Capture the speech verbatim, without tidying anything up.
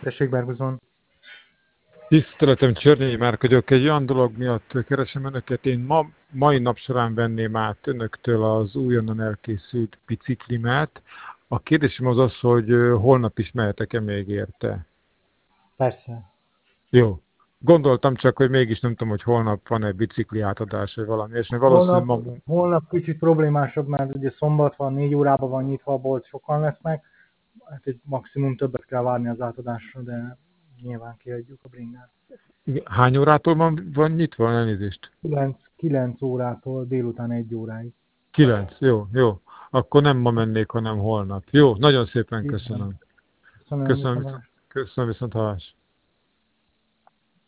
Tessék, Berguzon. Tiszteletem, Csörnyi Márk vagyok. Egy olyan dolog miatt keresem önöket. Én ma, mai nap során venném át önöktől az újonnan elkészült biciklimet. A kérdésem az az, hogy holnap is mehetek-e még érte? Persze. Jó. Gondoltam csak, hogy mégis nem tudom, hogy holnap van-e bicikli átadás, vagy valami, és valószínűleg Holnap, ma... holnap kicsit problémásabb, mert ugye szombat van, négy órában van nyitva a bolt, sokan lesznek. Hát egy maximum többet kell várni az átadásra, de nyilván kiadjuk a bringát. Hány órától van, van nyitva? Elnézést. kilenc órától délután egy óráig. kilenc. Jó, jó. Akkor nem ma mennék, hanem holnap. Jó, nagyon szépen köszönöm. Köszönöm, Köszönöm, viszont. köszönöm viszont hallás.